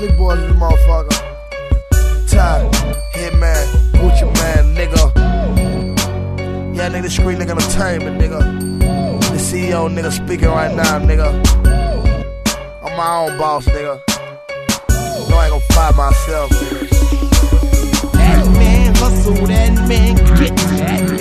Slick boys in the motherfucker. Ty, Hitman, Gucci Man, nigga. Yeah, nigga, Street Nigga Entertainment, nigga. The CEO, nigga, speaking right now, nigga. I'm my own boss, nigga. No, I ain't gon' fire myself, nigga. That man hustle, that man get that.